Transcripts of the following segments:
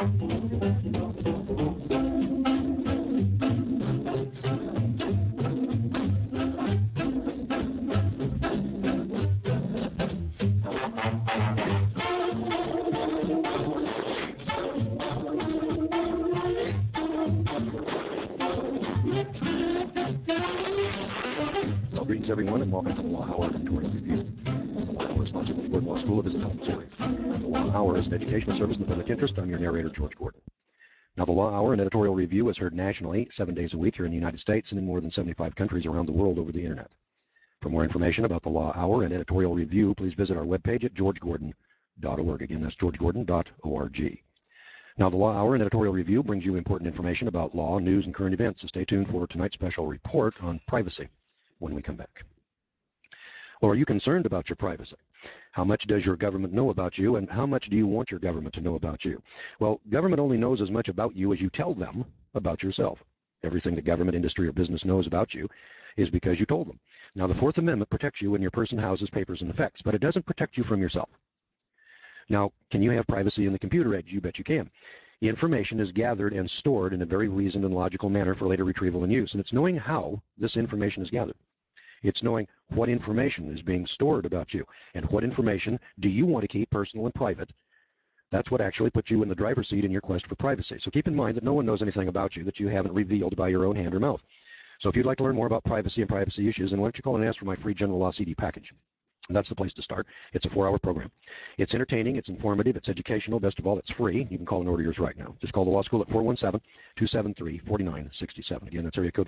Well, greetings everyone, and welcome to the Law Hour Editorial Review. The Law Hour is sponsored by the Gordon Law School of Isabella, Missouri. The Law Hour is an educational service in the public interest. I'm your narrator, George Gordon. Now, the Law Hour and Editorial Review is heard nationally 7 days a week here in the United States and in more than 75 countries around the world over the internet. For more information about the Law Hour and Editorial Review, please visit our webpage at georgegordon.org. Again, that's georgegordon.org. Now, the Law Hour and Editorial Review brings you important information about law, news, and current events, so stay tuned for tonight's special report on privacy when we come back. Or are you concerned about your privacy? How much does your government know about you, and how much do you want your government to know about you? Well, government only knows as much about you as you tell them about yourself. Everything that government, industry, or business knows about you is because you told them. Now, the Fourth Amendment protects you when your person, houses, papers, and effects, but it doesn't protect you from yourself. Now, can you have privacy in the computer age? You bet you can. Information is gathered and stored in a very reasoned and logical manner for later retrieval and use, and it's knowing how this information is gathered. It's knowing what information is being stored about you and what information do you want to keep personal and private. That's what actually puts you in the driver's seat in your quest for privacy. So keep in mind that no one knows anything about you that you haven't revealed by your own hand or mouth. So if you'd like to learn more about privacy and privacy issues, then why don't you call and ask for my free general law CD package. That's the place to start. It's a 4-hour program. It's entertaining, it's informative, it's educational. Best of all, it's free. You can call and order yours right now. Just call the law school at 417-273-4967. Again, that's area code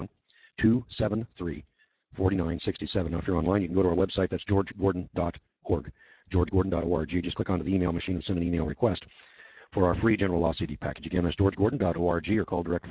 417-273-4967. Now, if you're online, you can go to our website. That's georgegordon.org. georgegordon.org. Just click on the email machine and send an email request for our free general law CD package. Again, that's georgegordon.org, or call direct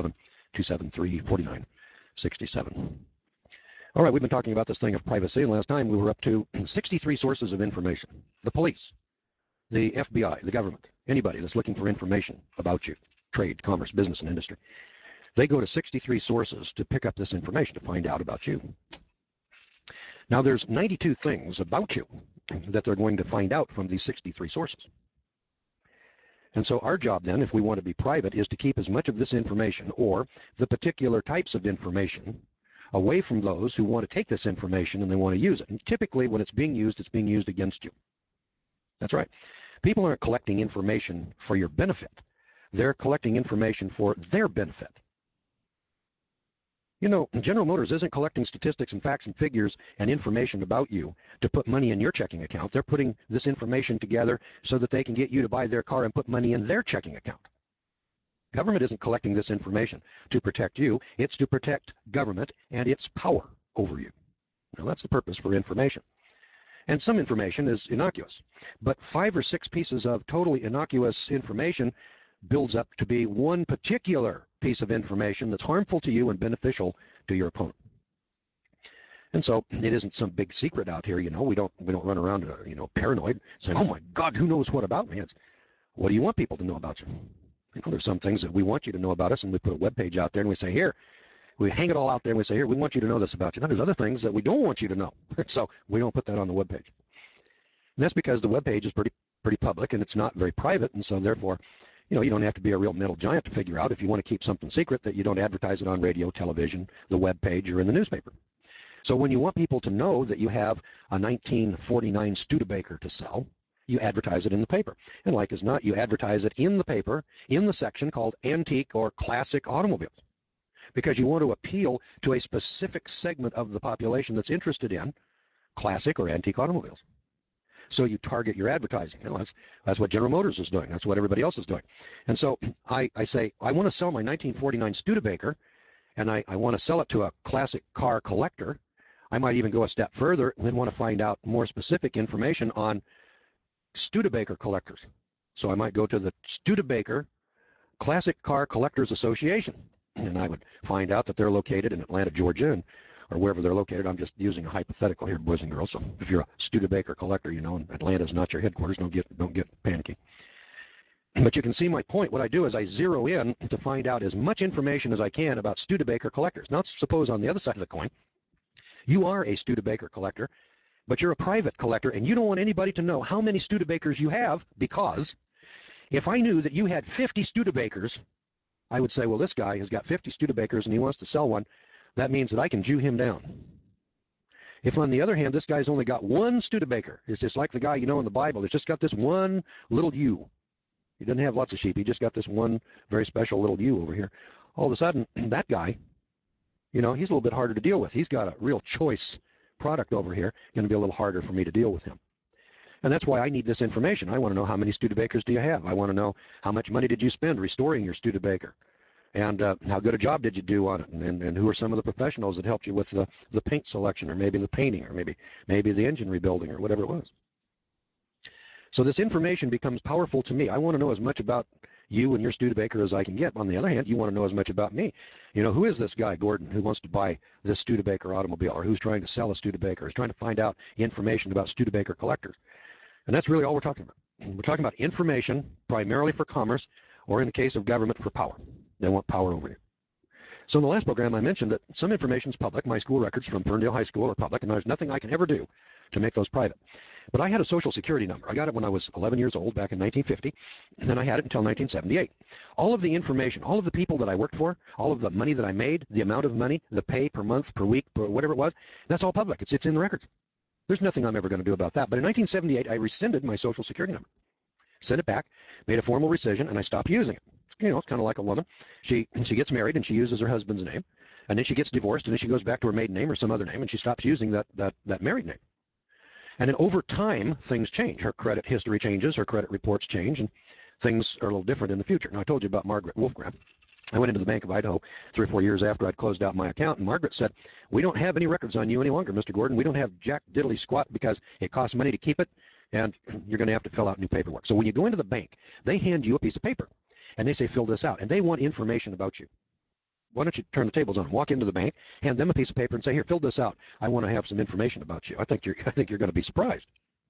417-273-4967. All right, we've been talking about this thing of privacy, and last time we were up to 63 sources of information. The police, the FBI, the government, anybody that's looking for information about you, trade, commerce, business, and industry. They go to 63 sources to pick up this information, to find out about you. Now, there's 92 things about you that they're going to find out from these 63 sources. And so our job then, if we want to be private, is to keep as much of this information, or the particular types of information, away from those who want to take this information and they want to use it. And typically, when it's being used against you. That's right. People aren't collecting information for your benefit. They're collecting information for their benefit. You know, General Motors isn't collecting statistics and facts and figures and information about you to put money in your checking account. They're putting this information together so that they can get you to buy their car and put money in their checking account. Government isn't collecting this information to protect you. It's to protect government and its power over you. Now, that's the purpose for information. And some information is innocuous. But 5 or 6 pieces of totally innocuous information builds up to be one particular piece of information that's harmful to you and beneficial to your opponent. And so it isn't some big secret out here, you know. We don't run around, paranoid, saying, "Oh my God, who knows what about me?" It's, what do you want people to know about you? You know, there's some things that we want you to know about us, and we put a web page out there, and we say, here, we hang it all out there, and we say, here, we want you to know this about you. Now, there's other things that we don't want you to know, so we don't put that on the web page. And that's because the web page is pretty public, and it's not very private, and so therefore, you know, you don't have to be a real metal giant to figure out if you want to keep something secret that you don't advertise it on radio, television, the web page, or in the newspaper. So when you want people to know that you have a 1949 Studebaker to sell, you advertise it in the paper. And like as not, you advertise it in the paper in the section called antique or classic automobiles, because you want to appeal to a specific segment of the population that's interested in classic or antique automobiles. So you target your advertising. You know, that's what General Motors is doing. That's what everybody else is doing. And so I say, I want to sell my 1949 Studebaker, and I want to sell it to a classic car collector. I might even go a step further and then want to find out more specific information on Studebaker collectors. So I might go to the Studebaker Classic Car Collectors Association, and I would find out that they're located in Atlanta, Georgia, or wherever they're located. I'm just using a hypothetical here, boys and girls. So if you're a Studebaker collector, you know, and Atlanta is not your headquarters, don't get panicky. But you can see my point. What I do is I zero in to find out as much information as I can about Studebaker collectors. Now, suppose on the other side of the coin, you are a Studebaker collector, but you're a private collector, and you don't want anybody to know how many Studebakers you have, because If I knew that you had 50 Studebakers, I would say, well, this guy has got 50 Studebakers and he wants to sell one. That means that I can Jew him down. If, on the other hand, this guy's only got one Studebaker, it's just like the guy you know in the Bible, it's just got this one little ewe. He doesn't have lots of sheep. He just got this one very special little ewe over here. All of a sudden, that guy, he's a little bit harder to deal with. He's got a real choice product over here. Going to be a little harder for me to deal with him. And that's why I need this information. I want to know how many Studebakers do you have. I want to know how much money did you spend restoring your Studebaker. And how good a job did you do on it? And who are some of the professionals that helped you with the paint selection, or maybe the painting, or maybe the engine rebuilding, or whatever it was. So this information becomes powerful to me. I want to know as much about you and your Studebaker as I can get. On the other hand, you want to know as much about me. Who is this guy, Gordon, who wants to buy this Studebaker automobile, or who's trying to sell a Studebaker, is trying to find out information about Studebaker collectors. And that's really all we're talking about. We're talking about information primarily for commerce, or in the case of government, for power. They want power over you. So in the last program, I mentioned that some information is public. My school records from Ferndale High School are public, and there's nothing I can ever do to make those private. But I had a Social Security number. I got it when I was 11 years old back in 1950, and then I had it until 1978. All of the information, all of the people that I worked for, all of the money that I made, the amount of money, the pay per month, per week, per whatever it was, that's all public. It's in the records. There's nothing I'm ever going to do about that. But in 1978, I rescinded my Social Security number, sent it back, made a formal rescission, and I stopped using it. It's kind of like a woman. She gets married and she uses her husband's name, and then she gets divorced and then she goes back to her maiden name or some other name and she stops using that married name. And then over time, things change. Her credit history changes, her credit reports change, and things are a little different in the future. Now, I told you about Margaret Wolfgram. I went into the Bank of Idaho 3 or 4 years after I'd closed out my account, and Margaret said, "We don't have any records on you any longer, Mr. Gordon. We don't have jack diddly squat because it costs money to keep it, and you're going to have to fill out new paperwork." So when you go into the bank, they hand you a piece of paper, and they say, "Fill this out," and they want information about you. Why don't you turn the tables on them? Walk into the bank, hand them a piece of paper, and say, "Here, fill this out. I want to have some information about you." I think you're going to be surprised.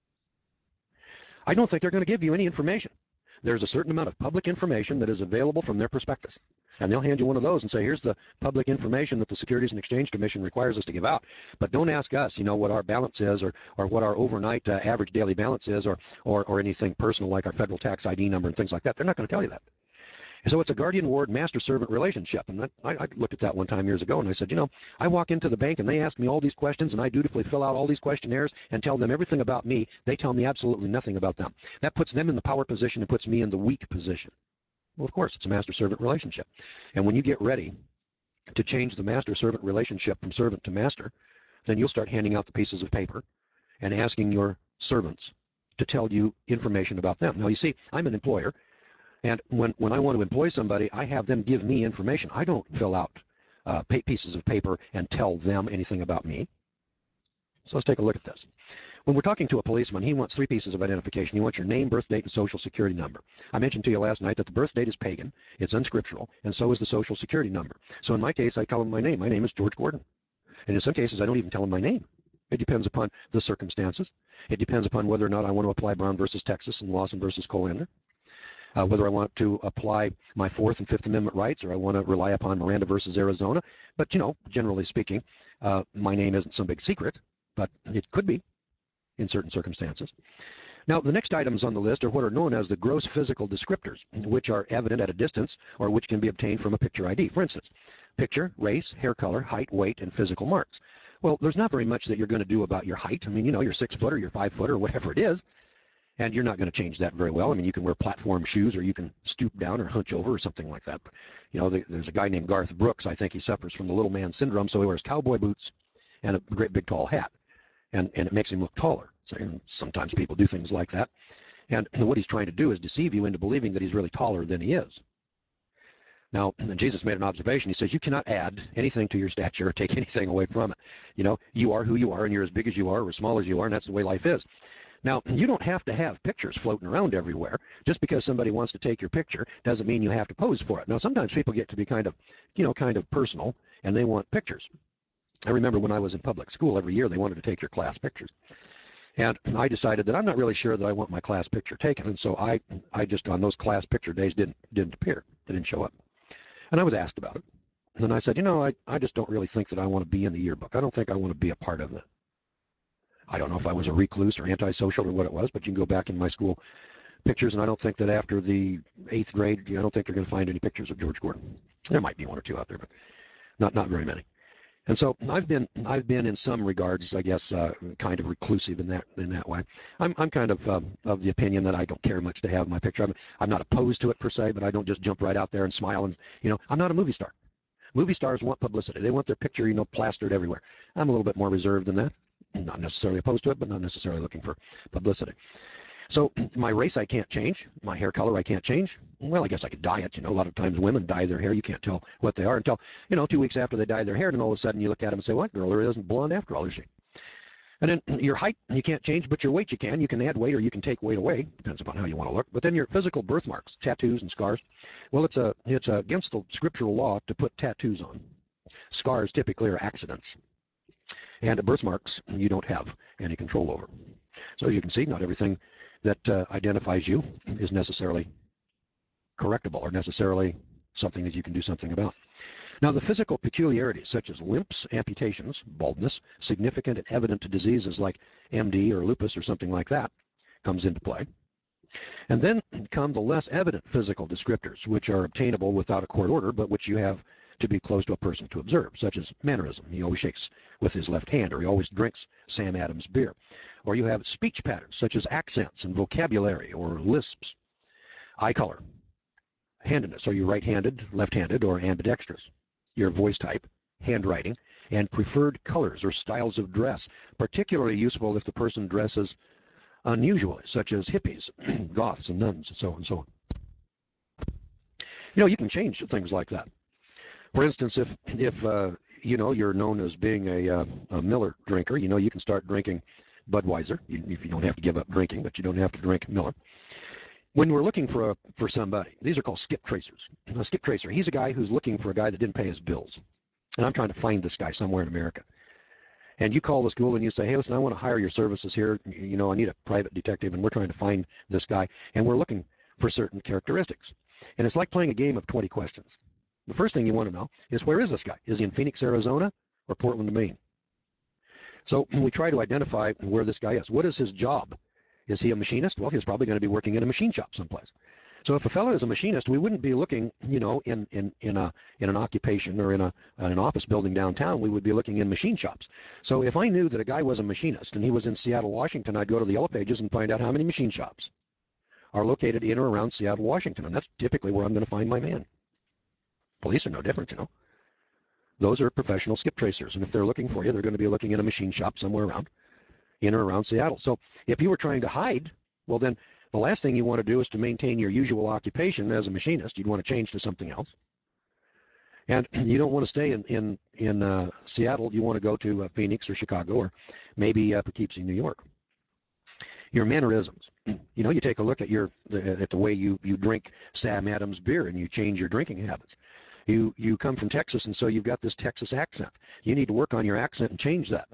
I don't think they're going to give you any information. There's a certain amount of public information that is available from their prospectus. And they'll hand you one of those and say, "Here's the public information that the Securities and Exchange Commission requires us to give out. But don't ask us, what our balance is, or what our overnight average daily balance is, or anything personal like our federal tax ID number and things like that." They're not going to tell you that. So it's a guardian-ward, master-servant relationship. And I looked at that one time years ago, and I said, I walk into the bank, and they ask me all these questions, and I dutifully fill out all these questionnaires and tell them everything about me. They tell me absolutely nothing about them. That puts them in the power position and puts me in the weak position. Well, of course, it's a master-servant relationship. And when you get ready to change the master-servant relationship from servant to master, then you'll start handing out the pieces of paper and asking your servants to tell you information about them. Now, you see, I'm an employer. And when I want to employ somebody, I have them give me information. I don't fill out pieces of paper and tell them anything about me. So let's take a look at this. When we're talking to a policeman, he wants 3 pieces of identification. He wants your name, birth date, and social security number. I mentioned to you last night that the birth date is pagan, it's unscriptural, and so is the social security number. So in my case, I tell him my name. My name is George Gordon. And in some cases, I don't even tell him my name. It depends upon the circumstances. It depends upon whether or not I want to apply Brown versus Texas and Lawson versus Colander. Whether I want to apply my 4th and 5th Amendment rights, or I want to rely upon Miranda versus Arizona. But, generally speaking, my name isn't some big secret, but it could be in certain circumstances. Now, the next items on the list are what are known as the gross physical descriptors, which are evident at a distance or which can be obtained from a picture ID. For instance, picture, race, hair color, height, weight, and physical marks. Well, there's not very much that you're going to do about your height. I mean, you're 6 foot or you're 5 foot or whatever it is. And you're not going to change that very well. I mean, you can wear platform shoes, or you can stoop down or hunch over or something like that. But, there's a guy named Garth Brooks. I think he suffers from the little man syndrome, so he wears cowboy boots and a great big tall hat. And it makes him look taller. So sometimes people do things like that. And what he's trying to do is deceive you into believing that he's really taller than he is. Now, Jesus made an observation. He says, you cannot add anything to your stature or take anything away from it. You are who you are, and you're as big as you are or as small as you are, and that's the way life is. Now, you don't have to have pictures floating around everywhere. Just because somebody wants to take your picture doesn't mean you have to pose for it. Now, sometimes people get to be kind of personal, and they want pictures. I remember when I was in public school, every year they wanted to take your class pictures. And I decided that I'm not really sure that I want my class picture taken, and so I just, on those class picture days, didn't appear. They didn't show up. And I was asked about it. And I said, I just don't really think that I want to be in the yearbook. I don't think I want to be a part of it. I don't know if I was a recluse or antisocial or what it was, but you can go back in my school pictures, and I don't think that after the 8th grade, I don't think you're going to find any pictures of George Gordon. There might be one or two out there, but not very many. And so I've been in some regards, I guess, kind of reclusive in that way. I'm kind of the opinion that I don't care much to have my picture. I'm not opposed to it per se, but I don't just jump right out there and smile and I'm not a movie star. Movie stars want publicity. They want their picture plastered everywhere. I'm a little bit more reserved than that. I'm not necessarily opposed to it, but not necessarily looking for publicity. So my race I can't change. My hair color I can't change. Well, I guess I could dye it. A lot of times women dye their hair. You can't tell what they are until, 2 weeks after they dye their hair, and all of a sudden you look at them and say, what girl isn't blonde after all, is she? And then your height you can't change, but your weight you can. You can add weight or you can take weight away. Depends upon how you want to look. But then your physical birthmarks, tattoos and scars. Well, it's against the scriptural law to put tattoos on. Scars typically are accidents. And birthmarks you don't have any control over. So as you can see, not everything that identifies you is necessarily correctable or necessarily something that you can do something about. Now, the physical peculiarities such as limps, amputations, baldness, significant and evident diseases like MD or lupus or something like that comes into play. And then come the less evident physical descriptors, which are obtainable without a court order, but which you have to be close to a person to observe, such as mannerism. He always shakes with his left hand, or he always drinks Sam Adams beer. Or you have speech patterns, such as accents and vocabulary, or lisps. Eye color, handedness. Are you right-handed, left-handed, or ambidextrous? Your voice type, handwriting, and preferred colors or styles of dress, particularly useful if the person dresses unusually, such as hippies, goths, and nuns, and so on and so on. You can change things like that. For instance, if you're known as being a Miller drinker, you can start drinking Budweiser. If you don't have to give up drinking, but you don't have to drink Miller. When we're looking for somebody, these are called skip tracers. A skip tracer, he's a guy who's looking for a guy that didn't pay his bills. And I'm trying to find this guy somewhere in America. And you call the school and you say, hey, listen, I want to hire your services here. I need a private detective, and we're trying to find this guy. And we're looking for certain characteristics. And it's like playing a game of 20 questions. The first thing you want to know is, where is this guy? Is he in Phoenix, Arizona, or Portland, Maine? So we try to identify where this guy is. What is his job? Is he a machinist? Well, he's probably going to be working in a machine shop someplace. So if a fellow is a machinist, we wouldn't be looking, in an occupation or in an office building downtown. We would be looking in machine shops. So if I knew that a guy was a machinist and he was in Seattle, Washington, I'd go to the Yellow Pages and find out how many machine shops are located in or around Seattle, Washington, and that's typically where I'm going to find my man. Police are no different, Those are professional skip tracers, and if they're looking for you, they're going to be looking in a machine shop somewhere around, in or around Seattle. So if you were trying to hide, well, then the last thing you want to do is to maintain your usual occupation as a machinist. You'd want to change to something else. And you don't want to stay in Seattle. You want to go to Phoenix or Chicago or maybe Poughkeepsie, New York. Your mannerisms. You take a look at the way you drink Sam Adams beer, and you change your drinking habits. You come from Texas, and so you've got this Texas accent. You need to work on your accent and change that.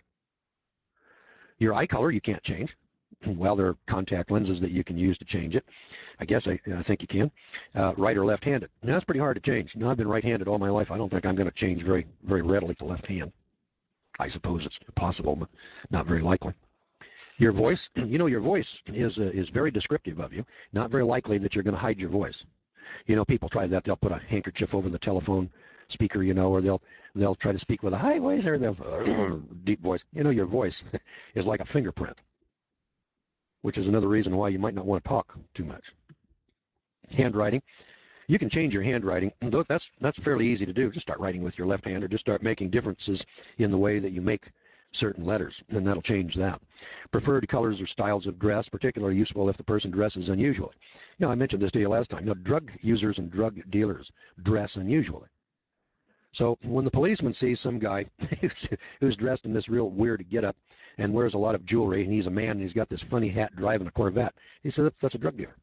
Your eye color you can't change. Well, there are contact lenses that you can use to change it. I guess I think you can. Right or left-handed. Now, that's pretty hard to change. I've been right-handed all my life. I don't think I'm going to change very, very readily to left hand. I suppose it's possible, but not very likely. Your voice, your voice is very descriptive of you. Not very likely that you're going to hide your voice. People try that. They'll put a handkerchief over the telephone speaker, or they'll try to speak with a high voice, or they'll deep voice. Your voice is like a fingerprint, which is another reason why you might not want to talk too much. Handwriting. You can change your handwriting. That's fairly easy to do. Just start writing with your left hand, or just start making differences in the way that you make certain letters, and that'll change that. Preferred colors or styles of dress, particularly useful if the person dresses unusually. I mentioned this to you last time. Drug users and drug dealers dress unusually. So when the policeman sees some guy who's dressed in this real weird getup and wears a lot of jewelry, and he's a man and he's got this funny hat driving a Corvette, he says that's a drug dealer.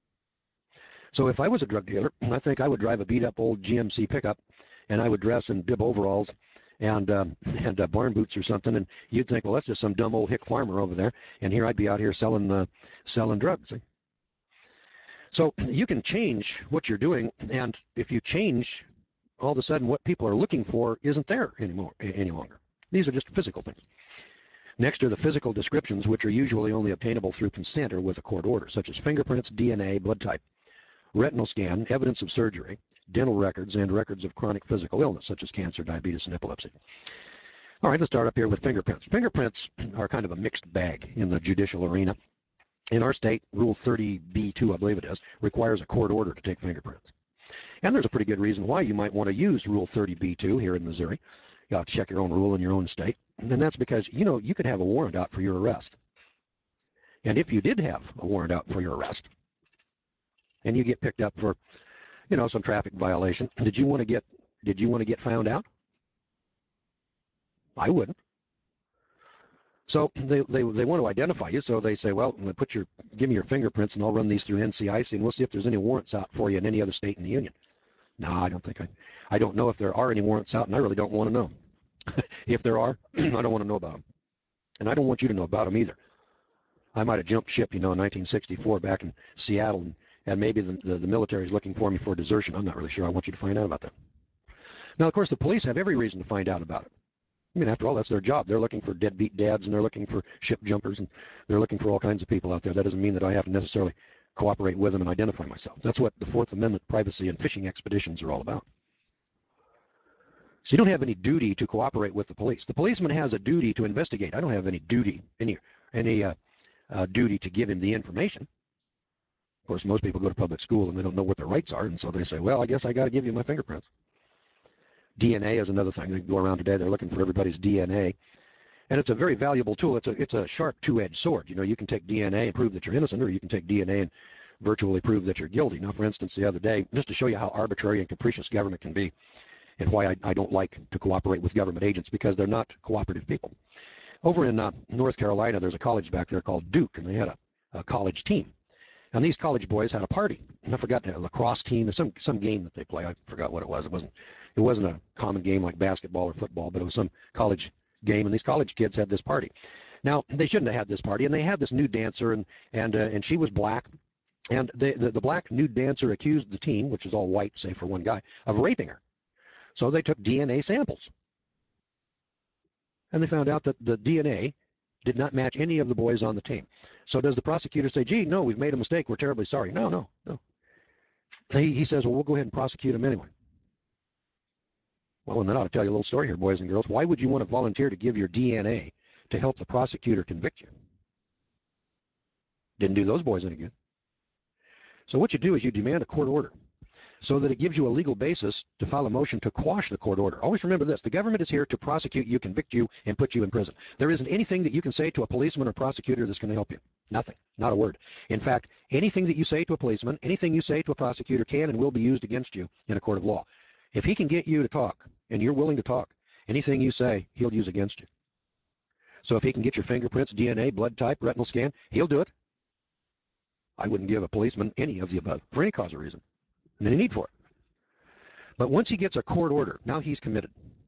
So if I was a drug dealer, I think I would drive a beat-up old GMC pickup, and I would dress in bib overalls and barn boots or something, and you'd think, well, that's just some dumb old hick farmer over there, and here I'd be out here selling drugs. See? So you can change what you're doing, and if you change, all of a sudden what people are looking for isn't there any longer. These are just physical things. Next are the physical descriptions, which are usually only obtainable through consent or with a court order, such as fingerprints, DNA, blood type, retinal scan, evidence of surgery, dental records, and records of chronic physical illness, such as cancer, diabetes, and epilepsy. All right, let's start up here with fingerprints. Fingerprints are kind of a mixed bag in the judicial arena. In our state, Rule 30b-2, I believe it is, requires a court order to take fingerprints. And there's a pretty good reason why you might want to use Rule 30b-2 here in Missouri. You have to check your own rule in your own state. And that's because, you could have a warrant out for your arrest. And if you did have a warrant out for your arrest, and you get picked up for, some traffic violation, did you want to get found out? I wouldn't. So they want to identify you, so they say, well, give me your fingerprints and I'll run these through NCIC and we'll see if there's any warrants out for you in any other state in the union. No, I don't know if there are any warrants out, and I really don't want to know. If there are, I don't want to know about them. And I don't want you to know about them either. I might have jumped ship, in 1964 back in Seattle, and maybe the military is looking for me for desertion. I'm not really sure. I want you to find out about that. Now, of course, the police have every reason to find out about it. I mean, after all, that's their job. They're looking for deadbeat dads, and they're looking for ship jumpers, and they're looking for all kinds of people out there. That doesn't mean that I have to necessarily cooperate with them and identify myself. That's what the Fourth Amendment privacy and fishing expeditions are all about. So you don't have any duty to cooperate with the police. The policeman has a duty to investigate. I don't have any duty, any duty to give him the information. Of course, most people go to public school and they don't know what their rights are, and so they say, well, I guess I got to give you my fingerprints. DNA is another thing. They go around today, they're looking for everybody's DNA. And it's a very valuable tool. It's a sharp two-edged sword. You can take DNA and prove that you're innocent, or you can take DNA and virtually prove that you're guilty. Now, for instance, the other day, just to show you how arbitrary and capricious government can be, and why I don't like to cooperate with government agents, because they're not cooperative people. Over in North Carolina, there's a college back there called Duke, and they had a college team. And these college boys had a party. And I forgot, a lacrosse team, or some game that they play. I forgot what it was. It wasn't a common game like basketball or football, but it was some college game, and these college kids had this party. Now, they shouldn't have had this party, and they had this nude dancer, and she was black. And the black nude dancer accused the team, which is all white, save for one guy, of raping her. So they took DNA samples. And they found out that the DNA did not match any of the boys on the team. So does the prosecutor say, gee, no, we've made a mistake, we're terribly sorry? No. He says, well, we'll go ahead and prosecute him anyway. Well, and then I ought to tell you a little story here, boys and girls. Why would you want to volunteer to give your DNA to help the prosecutor convict you? Didn't do those boys any good. So what you do is you demand a court order so that it gives you a legal basis to file a motion to quash the court order. Always remember this. The government is here to prosecute you, convict you, and put you in prison. There isn't anything that you can say to a policeman or prosecutor that's going to help you. Nothing. Not a word. In fact, anything that you say to a policeman, anything you say to a prosecutor can and will be used against you in a court of law. If he can get you to talk, and you're willing to talk, anything you say, he'll use against you. So if he can get your fingerprints, DNA, blood type, retinal scan, he'll do it. I wouldn't give a policeman any of the above for any cause or reason. And any need for it. But once he gets a court order, now he's committed.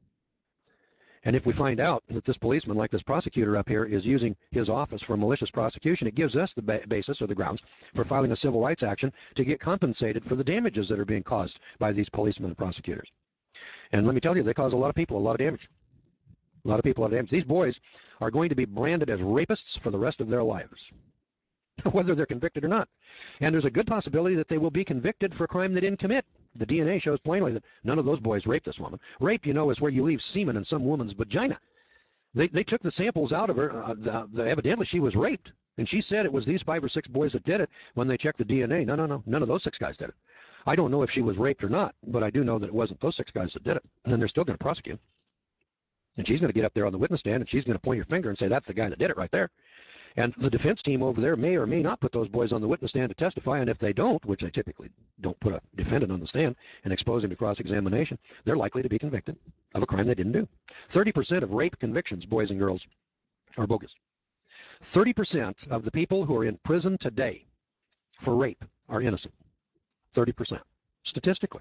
And if we find out that this policeman, like this prosecutor up here, is using his office for malicious prosecution, it gives us the basis or the grounds for filing a civil rights action to get compensated for the damages that are being caused by these policemen and prosecutors. And let me tell you, they cause a lot of people a lot of damage. A lot of people a lot of damage. These boys are going to be branded as rapists for the rest of their lives, whether they're convicted or not. And there's a good possibility that they will be convicted for a crime they didn't commit. The DNA shows plainly that none of those boys raped this woman. Rape, is where you leave semen in some woman's vagina. They took the samples out of her. Evidently, she was raped. And she said it was these 5 or 6 boys that did it when they checked the DNA. No. None of those 6 guys did it. I don't know if she was raped or not, but I do know that it wasn't those 6 guys that did it. And then they're still going to prosecute. And she's going to get up there on the witness stand, and she's going to point her finger and say, that's the guy that did it right there. And the defense team over there may or may not put those boys on the witness stand to testify, and if they don't, which they typically don't put a defendant on the stand and expose him to cross-examination, they're likely to be convicted of a crime they didn't do. 30% of rape convictions, boys and girls, are bogus. 30% of the people who are in prison today for rape are innocent. 30%, statistically.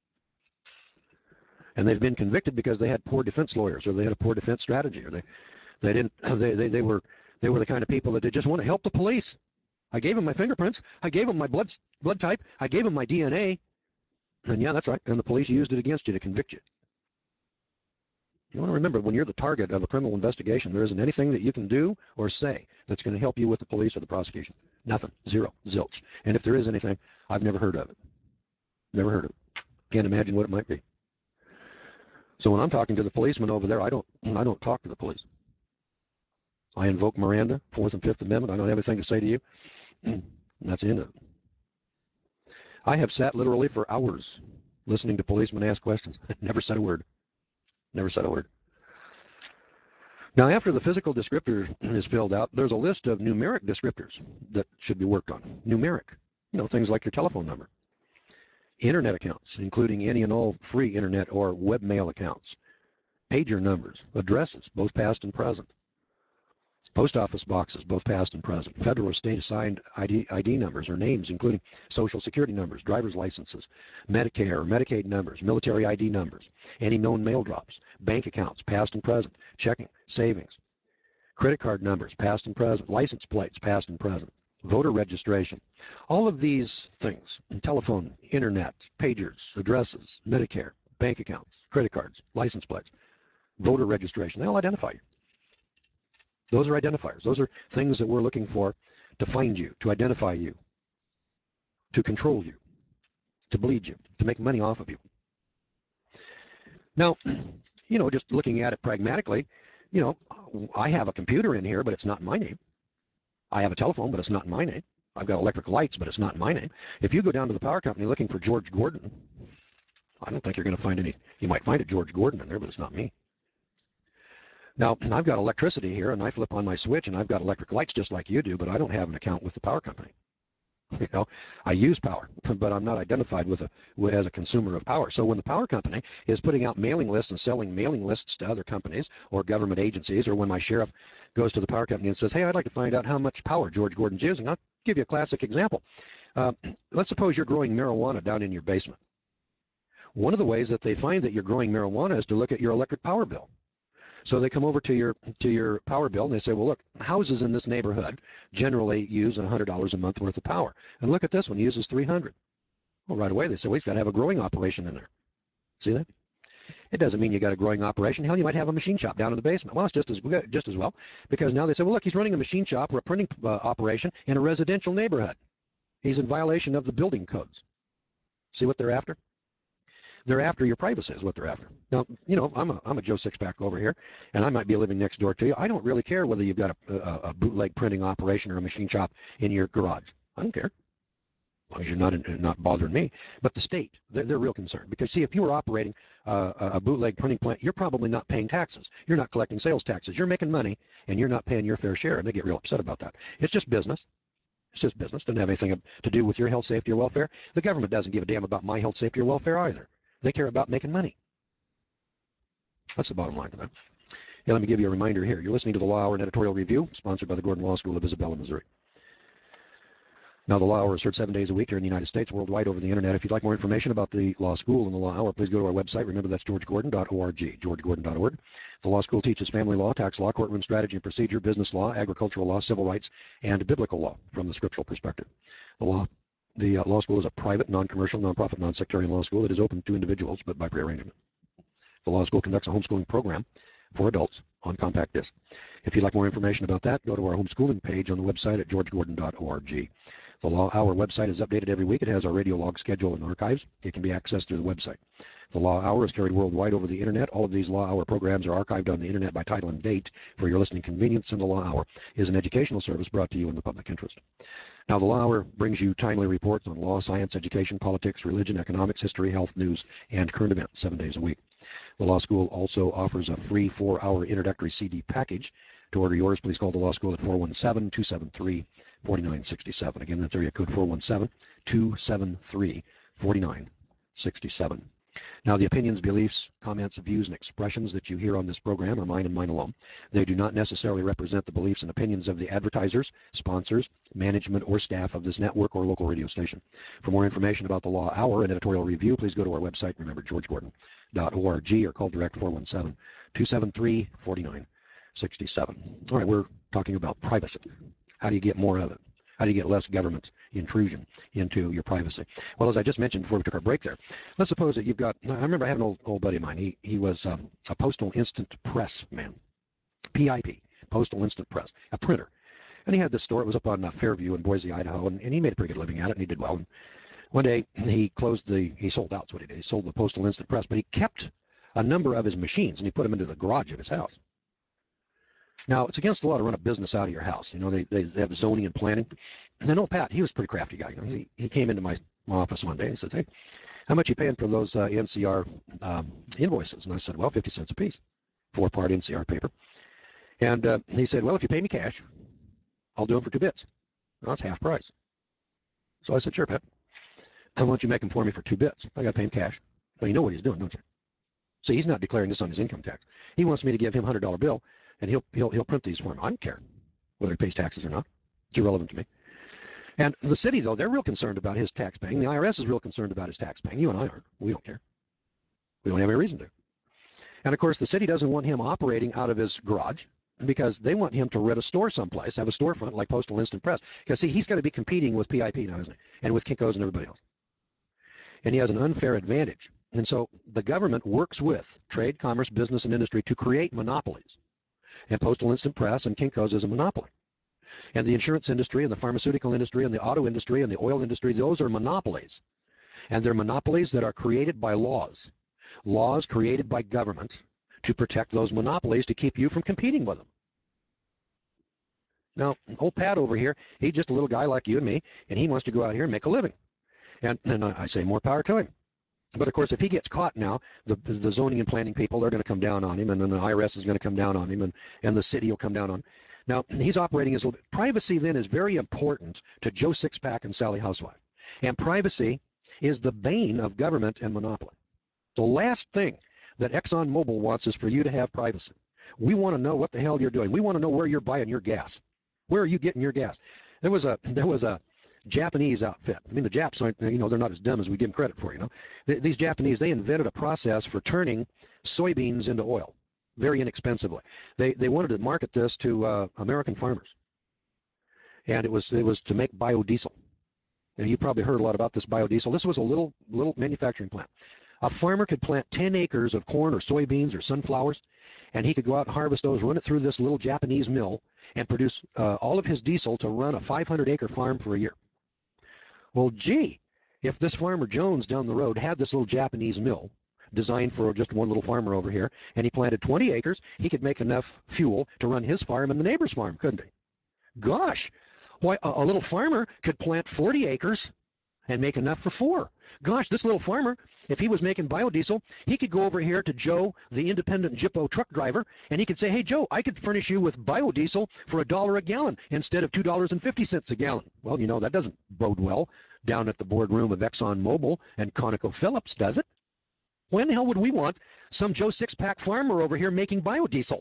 And they've been convicted because they had poor defense lawyers, or they had a poor defense strategy, or they were the kind of people that they just want to help the police. I gave them my fingerprints. I gave them my blood type. I gave them my DNA. And yeah, that's right. And the police used it against you to convict you. You want to remember, when you're the target of a criminal investigation, there isn't anything that you can do or say that's going to help you with the police or the prosecution. Nothing. Zero. Zilch. And if there is anything, I've never heard of it. Never heard of it. Can't imagine what it might be. So when I'm talking to the policeman over there, I don't talk to the police. I invoke Miranda, Fourth and Fifth Amendment. I don't have anything to say to you. And that's the end of it. I have sat literally for hours listening to policemen ask questions. Never said a word. Never said a word. Now, after the physical descriptor is filled out, there's a list of numeric descriptors that should be worked on. Numeric. Things like your telephone number. Internet accounts, including any and all free internet or webmail accounts. Pager numbers, addresses, both past and present. Post office boxes, both past and present. Federal or state assigned ID numbers or names, including social security numbers, driver's licenses, Medicare or Medicaid numbers, military ID numbers, any known mail drops, bank accounts, past and present, checking, savings, credit card numbers, past and present, license plates, past and present, voter registration. All of these things, telephone, internet, pagers, addresses, Medicare, bank accounts, credit cards, license plates, voter registration, they all identify you. Those are identifiers. Those are things that we're looking for to find you, to identify you, to control you, to bleed you, to make money off of you. Now, just looking at it pragmatically, I have a computer in here, but it's not in my name. I have a telephone, but it's not in my name. I've got electric lights, but it's not in my name. If you go down to the power company looking for George Gordon, I don't think you're going to find any. You might find a George Gordon in there, but it's not me. Now, I've got electricity here, and I flip on my switch, and I've got electric lights just like you do, but I don't have an account with the power company. I use power, but I'm not identified as a consumer of power. So when the power company is putting out mailing lists and selling mailing lists to other companies or government agencies, or when my sheriff goes to the power company and says, hey, I'd like to find out how much power George Gordon's using, I'll give you a classic example. Let's suppose you're growing marijuana down in your basement. One of the ways that they find that you're growing marijuana is to look at your electric power bill. So they come over to your power bill and they say, well, look, houses in this neighborhood generally use $100 a month worth of power. And look at this one, uses $300. Well, right away they say, well, he's got to have a growing operation in there. See that? It doesn't mean you got a growing operation. Hell, you might have a machine shop down in the basement. Well, it's just as well, because now they say, well, look, he's running a machine shop or a printing operation in a residential neighborhood. He's in violation of the building codes. See what they're after? They're after your privacy is what they're after. Now, I'm a Joe Sixpack over here, and I might be living next door to you. I don't really care whether you've got a bootleg printing operation or a machine shop in your garage. I don't care, as long as you're not bothering me. But the state, they're real concerned, because see, if you were operating a bootleg printing plant, you're probably not paying taxes. You're not collecting sales taxes. You're making money, and you're not paying your fair share, and they get real upset about that. It's just business. It's just business. Doesn't have anything to do with your health, safety, or welfare. The government doesn't give a damn about my health, safety, or welfare either. They care about making money. That's the bottom line to them. Let me give you a reminder here. You're listening to the Law Hour and Editorial Review, sponsored by the Gordon Law School of Isabella, Missouri. Now, the Law Hour is heard 7 days a week here in the United States, worldwide over the internet. If you'd like more information about the Law School and the Law Hour, please go to our website. Remember, that's georgegordon.org, georgegordon.org. The Law School teaches family law, tax law, courtroom strategy and procedure, business law, agricultural law, civil rights, and biblical law from the scriptural perspective. The law school is a private, non-commercial, non-profit, non-sectarian law school that is open to individuals, but by prearrangement. The law school conducts a homeschooling program for adults on compact disc. If you'd like more information about that, go to our homeschooling page on the website at georgegordon.org. The Law Hour website is updated every week. It has our radio log schedule and archives. It can be accessed through the website. The Law Hour is carried worldwide over the internet. All of these Law Hour programs are archived on the internet by title and date for your listening convenience, and the Law Hour is an educational service brought to you in the public interest. Now, the Law Hour brings you timely reports on law, science, education, politics, religion, economics, history, health, news, and current events 7 days a week. The Law School also offers a free 4-hour introductory CD package. To order yours, please call the Law School at 417-273-4967. Again, that's area code 417-273-4967. Now, the opinions, beliefs, comments, views, and expressions that you hear on this program are mine and mine alone. They do not necessarily represent the beliefs and opinions of the advertisers, sponsors, management, or staff of this network or local radio station. For more information about the Law Hour and editorial review, please go to our website, remember, georgegordon.org, or call direct 417-273-4967. All right, we're talking about privacy. How do you get more of it? How do you get less government intrusion into your privacy? Well, as I just mentioned before we took our break there, let's suppose that you've got, I remember I have an old buddy of mine. He was a Postal Instant Press man, PIP, Postal Instant Press, a printer. And he had this store. It was up on Fairview in Boise, Idaho, and he made a pretty good living at it, and he did well. And one day he sold out. That's what he did. He sold the Postal Instant Press, but he kept a number of his machines, and he put them into the garage of his house. Now, it's against the law to run a business out of your house. You know, they have zoning and planning. And old Pat, he was a pretty crafty guy. You know, he came into my office one day and said, hey, how much are you paying for those NCR invoices? And I said, well, 50 cents a piece, 4-part NCR paper. And he said, well, if you pay me cash, I'll do them for 2 bits. Well, that's half price. So I said, sure, Pat. Why don't you make them for me for 2 bits? I got to pay him cash. Well, you know what he's doing, don't you? So he's not declaring this on his income tax. He wants me to give him a $100 bill, and he'll print these for him. I don't care whether he pays taxes or not. It's irrelevant to me. And the city, though, they're real concerned about his tax paying. The IRS is real concerned about his tax paying. You and I aren't. We don't care. We don't have any reason to. And, of course, the city doesn't want him operating out of his garage because they want him to rent a store someplace, have a storefront like Postal Instant Press. Because, see, he's got to be competing with PIP now, isn't he? And with Kinko's and everybody else. And he has an unfair advantage. And so the government works with trade, commerce, business, and industry to create monopolies. And Postal Instant Press and Kinko's is a monopoly. And the insurance industry and the pharmaceutical industry and the auto industry and the oil industry, those are monopolies. And they're monopolies that are created by laws. Laws created by government to protect those monopolies to keep you from competing with them. Now, old Pat over here, he's just a little guy like you and me, and he wants to go out here and make a living. And I say more power to him. But, of course, if he gets caught now, the zoning and planning people, they're going to come down on him, and then the IRS is going to come down on him, and the city will come down on him. Now, he's operating as privacy then is very important to Joe Sixpack and Sally Housewife. And privacy is the bane of government and monopoly. The last thing that ExxonMobil wants is for you to have privacy. We want to know what the hell you're doing. We want to know where you're buying your gas. Where are you getting your gas? There was a Japanese outfit. I mean, the Japs aren't, you know, they're not as dumb as we give them credit for, you know. These Japanese, they invented a process for turning soybeans into oil very inexpensively. They wanted to market this to American farmers. And it was to make biodiesel. And you've probably heard a lot about this biodiesel. This was a little manufacturing plant. A farmer could plant 10 acres of corn or soybeans or sunflowers, and he could go out and harvest those, run it through this little Japanese mill, and produce all of his diesel to run a 500-acre farm for a year. Well, gee, if this farmer Jones down the road had this little Japanese mill designed for just one little farmer over here, and he planted 20 acres, he could make enough fuel to run his farm and the neighbor's farm, couldn't he? Gosh, why, a little farmer could plant 40 acres and make enough for 4. Gosh, this little farmer, if he was making biodiesel, he could go over here to Joe, the independent Jippo truck driver, and he could say, hey, Joe, I could furnish you with biodiesel for $1 a gallon instead of $2.50 a gallon. Well, you know, that doesn't bode well down at the boardroom of ExxonMobil and ConocoPhillips, does it? When the hell would we want some Joe Sixpack farmer over here making biodiesel?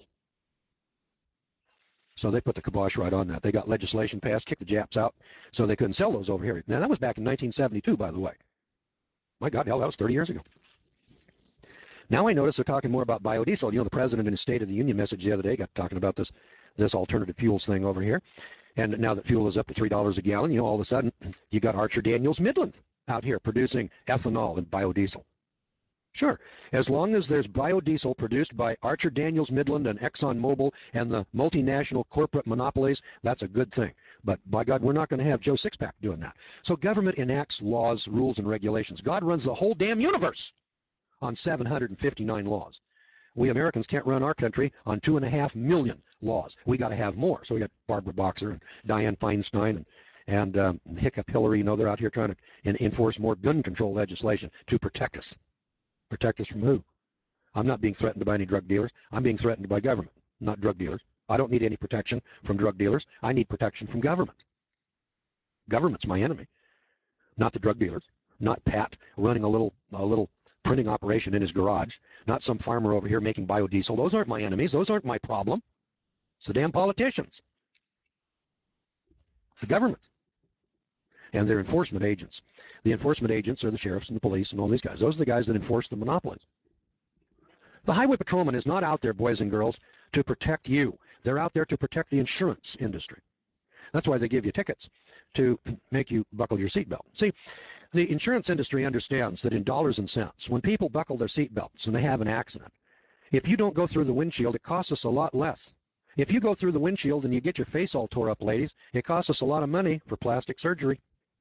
So they put the kibosh right on that. They got legislation passed, kicked the Japs out, so they couldn't sell those over here. Now, that was back in 1972, by the way. My God, hell, that was 30 years ago. Now I notice they're talking more about biodiesel. You know, the president in his State of the Union message the other day got talking about this alternative fuels thing over here. And now that fuel is up to $3 a gallon, you know, all of a sudden, you got Archer Daniels Midland out here producing ethanol and biodiesel. Sure, as long as there's biodiesel produced by Archer Daniels Midland and ExxonMobil and the multinational corporate monopolies, that's a good thing. But by God, we're not going to have Joe Sixpack doing that. So government enacts laws, rules, and regulations. God runs the whole damn universe on 759 laws. We Americans can't run our country on 2.5 million laws. We got to have more. So we got Barbara Boxer and Dianne Feinstein and Hiccup Hillary. You know, they're out here trying to enforce more gun control legislation to protect us. Protect us from who? I'm not being threatened by any drug dealers. I'm being threatened by government, not drug dealers. I don't need any protection from drug dealers. I need protection from government. Government's my enemy, not the drug dealers, not Pat running a little printing operation in his garage, not some farmer over here making biodiesel. Those aren't my enemies. Those aren't my problem. It's the damn politicians, the government, and their enforcement agents. The enforcement agents are the sheriffs and the police and all these guys. Those are the guys that enforce the monopolies. The highway patrolman is not out there, boys and girls, to protect you. They're out there to protect the insurance industry. That's why they give you tickets, to make you buckle your seatbelt. See, the insurance industry understands that in dollars and cents, when people buckle their seatbelts and they have an accident, if you don't go through the windshield, it costs us a lot less. If you go through the windshield and you get your face all tore up, ladies, it costs us a lot of money for plastic surgery.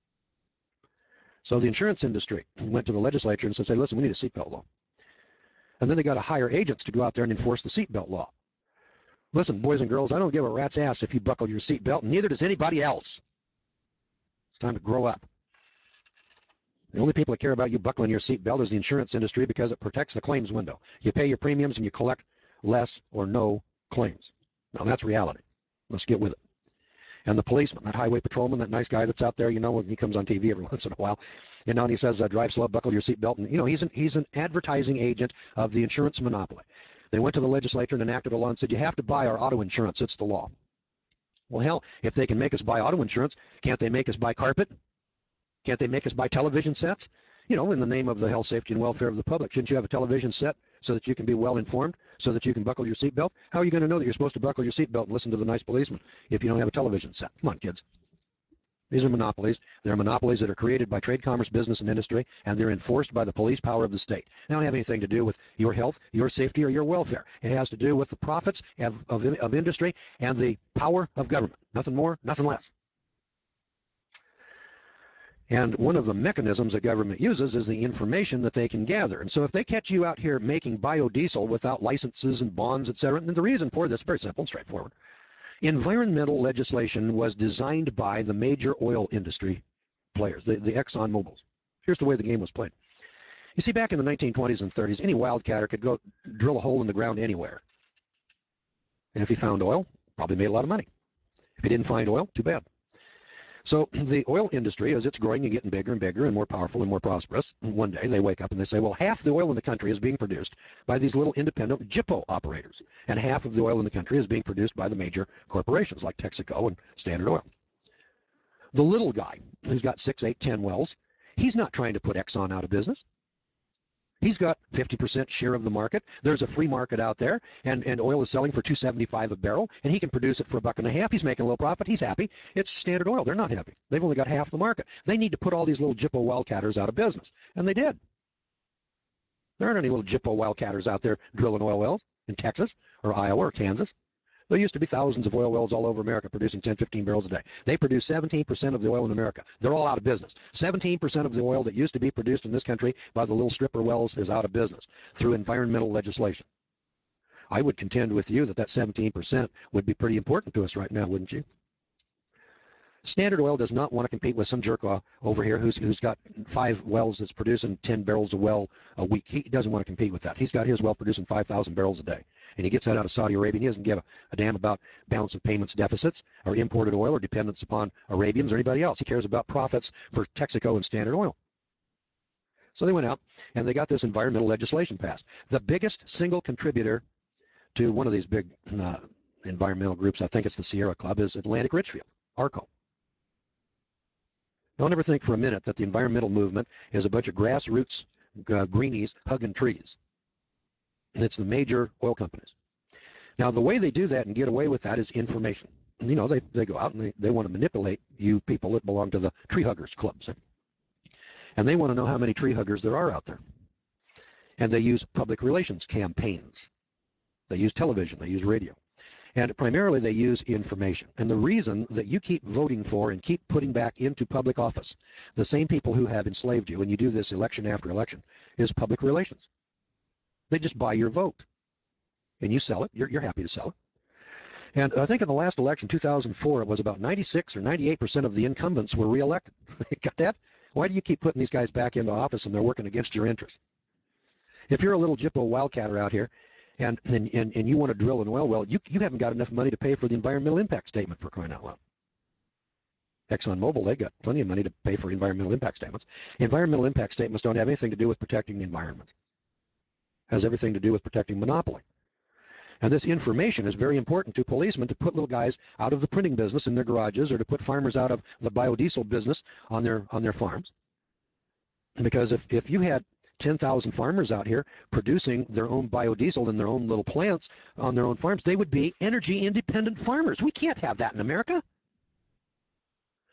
So the insurance industry went to the legislature and said, hey, listen, we need a seatbelt law. And then they got to hire agents to go out there and enforce the seatbelt law. Listen, boys and girls, I don't give a rat's ass if you buckle your seatbelt, and neither does anybody else. It's time to grow up. The only people that care about you buckling your seatbelt is the insurance industry, because it protects the claims window. You pay your premiums and you collect less or no claims. Now, that's reality. Let's get with it. And the policeman, that highway patrolman, that nice guy that's out there, you know, he comes on TV every once in a while, you know, and he says, drive slow, buckle your seatbelt. And, you know, he's an advertising agent of the insurance monopoly. They went to the legislature and enacted a law and said, you have to buy our auto insurance. It's the law. Well, hell, if they can make us buy auto insurance, can't they make us buy carpet? Can't they make us buy television sets? You know, in the name of the health, safety, and welfare of the public. Shouldn't you have a television set so that you can be well informed, so that you can buckle your seatbelt? How are you going to know that you're supposed to buckle your seatbelt and listen to the nice policeman if you don't have a television set? Come on, kids. These are monopolies. They're monopolies that are created by trade, commerce, business, and industry, and they're enforced by the police power of the state. They don't have anything to do with your health, your safety, or your welfare. It has to do with the profits of industry and the power of government. Nothing more, nothing less. And one of the mechanisms that government uses is the information that they can gather. And so if they catch you out here making biodiesel without licenses and bonds, et cetera, and the reason for this is very simple and straightforward. Environmental legislation was designed by the major oil industry players, the Exxon Mobils. Here's the way the game was played. You see, back in the 1920s and 30s, any wildcatter could go drill a hole in the ground anywhere. And if he found oil, probably made a lot of money. If he didn't find oil, too bad. So the oil industry, as it's growing and getting bigger and bigger and more powerful and more prosperous, one day they wake up and they say, well, half the oil in the country is being produced by these little independent GIPO operators, and half of the oil in the country is being produced by the major corporations like Texaco and Standard Oil. The little guy who's got 6, 8, 10 wells, he's not trying to put Exxon out of business. He's got 50% share of the market. There's a free market out there, and oil is selling for $2.75 a barrel, and he can produce it for $1.50. He's making a little profit. He's happy. It's Standard Oil. They're not happy. They've only got half the market. They need to put all these little GIPO wildcatters out of business, and they did. There aren't any little GIPO wildcatters out there drilling oil wells in Texas or Iowa or Kansas. There used to be thousands of oil wells all over America producing 10, 15 barrels a day. They produce 17% of the oil in America. They're all out of business. 17% of the oil that used to be produced in this country by the little stripper wells is out of business through environmental legislation. I would contend with you that that 17% would be pretty important to us right now, wouldn't you? Standard Oil does not want to compete with some jerk over here who's got 5 wells that's producing 10 barrels a well a week. He doesn't want to compete with that. He's got his well producing 5,000 barrels a day. And he gets that out of Saudi Arabia. And he doesn't give a damn about balance of payments deficits or imported oil or dependence upon Arabians or anybody else. He cares about profits for Texaco and Standard Oil. So they went out and they got this environmental legislation passed. The biggest single contributor to one of these big environmental groups, I think it's the Sierra Club, is Atlantic Richfield, ARCO. Don't ever think for a minute that the environmental movement is a bunch of grassroots greenies hugging trees. And it's the major oil companies. Now, the way they do that and get away with that is information. You know, they go out and they want to manipulate you people that belong to the tree huggers clubs. And they want to know how many tree huggers there are out there. And they use public relations campaigns. They use television. They use radio. And primarily they use information. And the reason that you keep voting for and keep putting back into public office the same people who have enslaved you, and you do this election after election, is public relations. They just buy your vote. And you sell it. You're happy to sell it. And I think in the last election, 2004, it was about 96 or 98% of the incumbents were reelected. Got that? Why do you keep putting these guys back into office and they're working against your interests? If you're a little GIPO wildcatter out here, and you want to drill an oil well, you haven't got enough money to pay for the environmental impact statement, for crying out loud. ExxonMobil, they got plenty of money to pay for environmental impact statements. Environmental impact statements don't have anything to do with protecting the environment. It has everything to do with protecting monopoly. And this information is very important to policemen to put little guys out of the printing business in their garages, or to put farmers out of the biodiesel business on their farms. Because if you had 10,000 farmers out here producing their own biodiesel in their own little plants on their own farms, they would be energy independent farmers. We can't have that in America.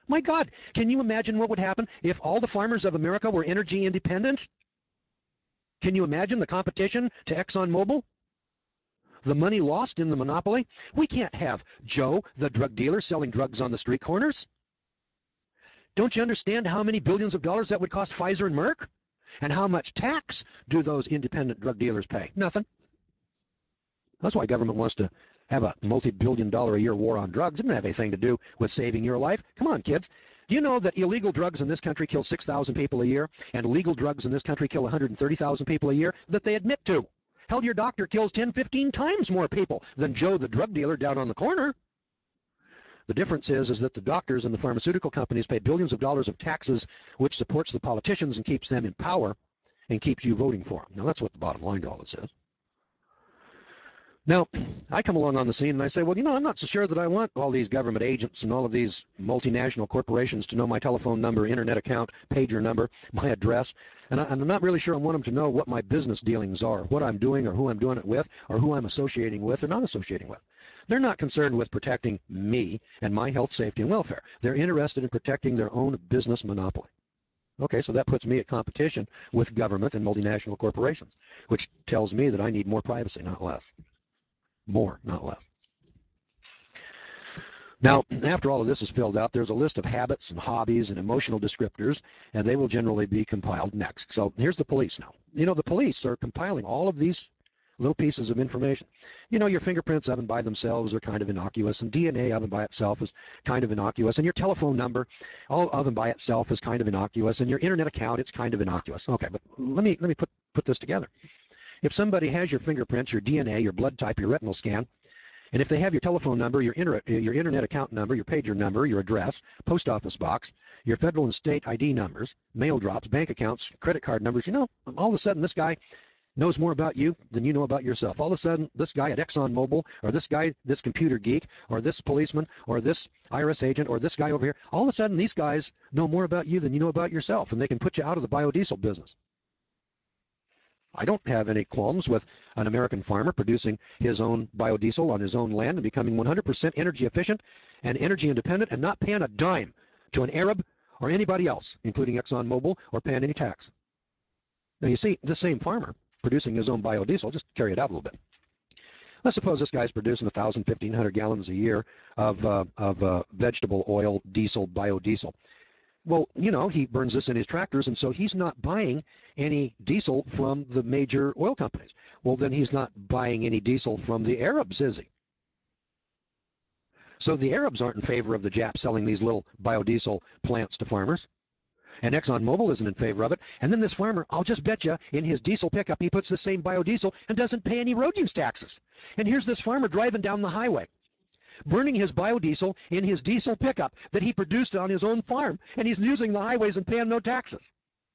My God, can you imagine what would happen if all the farmers of America were energy independent? Can you imagine the competition to ExxonMobil? The money lost in the monopoly? We can't have Joe, the drug dealer, selling drugs on the street corners. Don't you understand how many billions of dollars that would cost Pfizer and Merck? And how much tax do those independent drug dealers pay? Nothing. That's why government wants to have a multi-billion-dollar-a-year war on drugs. It doesn't have anything to do with saving your life. Come on, kids. Do you know that illegal drugs in this country kill 6,000 people a year, and legal drugs in this country kill 130,000 people a year that they admit to? Hell, your doctor kills 10, 15 times more people than Joe, the drug dealer down on the corner. The difference is that the doctors and the pharmaceutical companies pay billions of dollars of taxes, which supports the politicians and keeps them in power and keeps you voting for them. Now, that's what the bottom line to all this is. Now, I come along on the scene and I say, well, I'm not so sure that I want all these government agents and all of these multinational corporations to know my telephone number, internet account, pager number, my address. And I'm not really sure I want them to know what my business dealings are, what I'm doing or who I'm doing it with, or who I'm associating with or not associating with. They're not concerned with protecting me and my health, safety, and welfare. They're interested in protecting their own business monopoly. Okay, so that puts me at competition with government and multinational corporations, which tells me that I need more privacy, not less. More, not less. Now, after all of this is filled out, there's a list of habits and hobbies and emotional descriptors, and they will generally be compiled next. So here's the police now. The police are compiling all of these little pieces of information. Your fingerprints of and by themselves are kind of innocuous, and DNA of and by itself is kind of innocuous, and your telephone number, all of and by itself is kind of innocuous, and your internet account, it's kind of innocuous. Okay, but let me put this together. If somebody has your fingerprints, your DNA, your blood type, your retinal scan, and if they have your telephone number, your internet account number, your pager number, your address, post office box, your federal and state ID numbers, mail drops, bank accounts, credit card numbers, all of a sudden this guy knows more about you than you know about yourself. All of a sudden, this guy at ExxonMobil, or this guy, this computer geek, or this policeman, or this IRS agent, or this guy over here, all of a sudden these guys know more about you than you know about yourself, and they can put you out of the biodiesel business. I don't have any qualms with an American farmer producing his own biodiesel on his own land and becoming 100% energy efficient and energy independent and not paying a dime to an Arab or anybody else, including ExxonMobil, or paying any tax. Now, you see, this same farmer producing his own biodiesel, just carry it out a little bit. Let's suppose this guy's producing 1,000, 1,500 gallons a year of vegetable oil, diesel, biodiesel. Well, he burns this in his tractors, and so he's not buying any diesel from the major oil companies. Well, then he's not buying any diesel from the Arabs, is he? So the Arabs aren't in favor of the Japs selling these little biodiesel plants to farmers. And ExxonMobil isn't in favor of it. And then this farmer, I'll just bet you, in his diesel pickup, he puts the same biodiesel and doesn't pay any road use taxes. And here's this farmer driving down the highway, burning his biodiesel in his diesel pickup that he produced on his own farm, and he's using the highways and paying no taxes.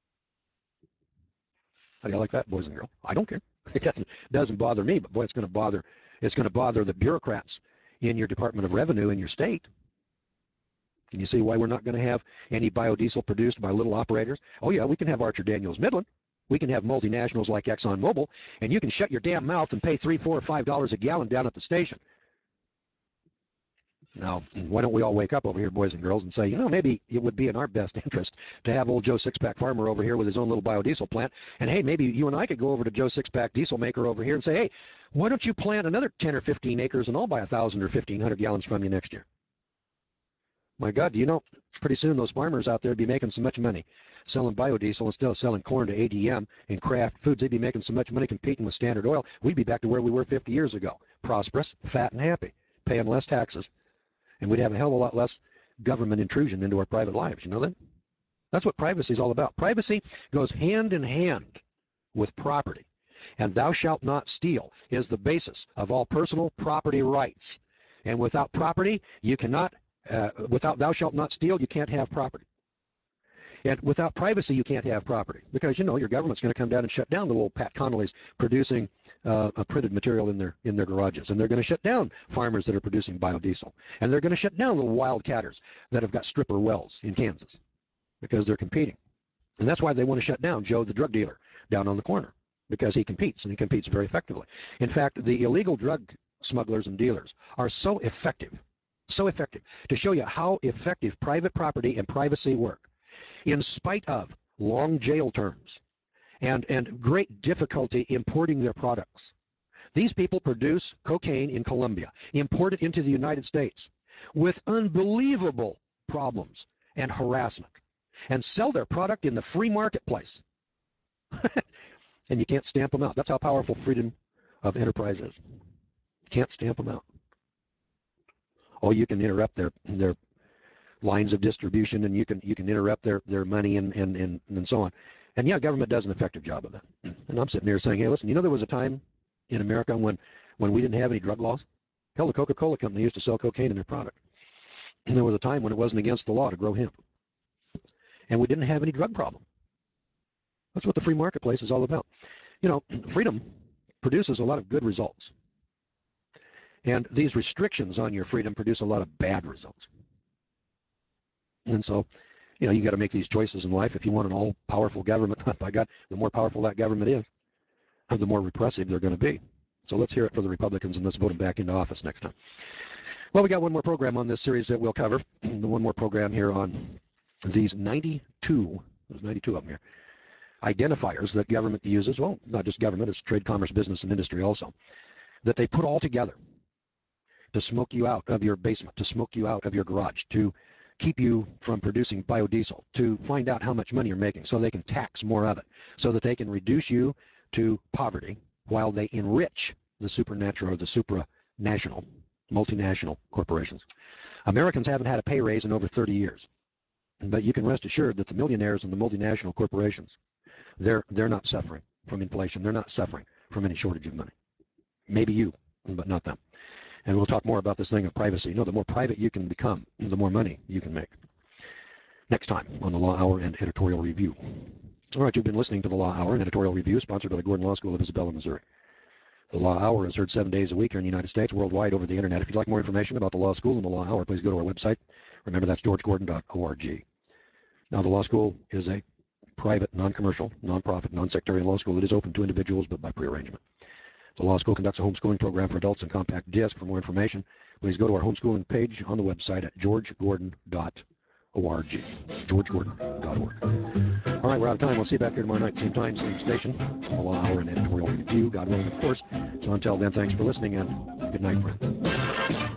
How do you like that, boys and girls? I don't care. It doesn't bother me, but boy, it's going to bother the bureaucrats in your Department of Revenue in your state. Can you see why we're not going to have any biodiesel produced by little operators? Oh yeah, we can have Archer Daniels Midland. We can have multinationals like ExxonMobil, and you can shut your damn mouth and pay $3, $4, or $5 a gallon down at the station. Now, why don't we all wake up over here, boys and girls, and say, maybe it would be in our best interest to have old Joe Sixpack Farmer over here with his own little biodiesel plant. And hey, maybe you and I could go over to Joe Sixpack Diesel Maker over here and say, hey, why don't you plant another 10 or 15 acres and I'll buy 1,000 or 1,500 gallons from you next year? My God, pretty soon those farmers out there would be making so much money selling biodiesel instead of selling corn to ADM and Kraft Foods. They'd be making so much money competing with Standard Oil. We'd be back to where we were 50 years ago, prosperous, fat, and happy, paying less taxes. And we'd have a hell of a lot less government intrusion into our private lives. You know that? That's what privacy is all about. Privacy goes hand in hand with property. And thou shalt not steal is the basis of all personal property rights. And without property, you cannot, without thou shalt not steal, you can't have property. And without privacy, you can't have property because, your government's going to come down and shut down the little Pat Connolly's producing a printed material in their garages. And they're going to shut down farmers that are producing biodiesel. And they're going to shut down the wildcatters that have got stripper wells in Kansas because they're competing. And that's why they want to shut down Joe, the drug dealer, down on the corner because he competes, and he competes very effectively. In fact, the illegal drug smugglers and dealers are so effective So effective to show you how effective private property and privacy work, in spite of long jail terms and great difficulty importing their products. These people produce cocaine in Colombia, import it into the United States with unbelievable problems and harassment, and sell their product in the free marketplace. And you can't stamp them out. That's how powerful freedom of enterprise is. Can't stamp them out. Oh, you can interrupt their lines of distribution, and you can interrupt their money and so on. And yeah, government does an effective job of that. And I'm sitting there saying, hey, listen, there was a time in America when we didn't have any drug laws. Hell, the Coca-Cola company used to sell cocaine in their product. And there was a time when it wasn't against the law to grow hemp. And we didn't have any drug problem. That's what the free marketplace is all about. Freedom produces a lot of good results. And these restrictions on your freedom produce a lot of bad results. And so, you got to make these choices in life. If you want an all-powerful government, by God, the more powerful that government is, the more repressive they're going to be. So let's hear it for the Republicans, and let's vote them back into office next time. Well, we got one more program on this series that we'll cover. One more program here on these 92, there's 92 of them here, identifiers that government uses. Well, not just government, it's trade, commerce, business, and industry also, that they put all together to smoke you out of your basement, to smoke you out of your garage, to keep you from producing biodiesel, to find out how much money you're making so they can tax more of it, so that they can reduce you to poverty while they enrich the supernatural or the supranational, multinational corporations. Americans haven't had a pay raise in over 30 years. But you can rest assured that the millionaires and the multinational corporations, they're not suffering from inflation. They're not suffering from any shortage of money. Maybe you, but not them. And we'll talk more about this thing of privacy. The more private you can become, the more money you can make. Next time on the Law Hour and Editorial Review. All right, you've been listening to the Law Hour and Editorial Review, sponsored by the Gordon Law School of Isabella, Missouri. The Law Hour is heard 7 days a week here in the United States, worldwide over the internet. If you'd like more information about the Law School and the Law Hour, please go to our website. Remember, that's georgegordon.org. Now, the law school is a private, non-commercial, non-profit, non-sectarian law school. It is open to individuals, but by prearrangement. The law school conducts a homeschooling program for adults in compact disc. For more information, please go to our homeschooling page on the website at georgegordon.org. georgegordon.org. All right, we're out of time. We'll see you back here tomorrow night, same time, same station. The Law Hour and Editorial Review, God willing, of course. So until then, thanks for listening, and good night, friends.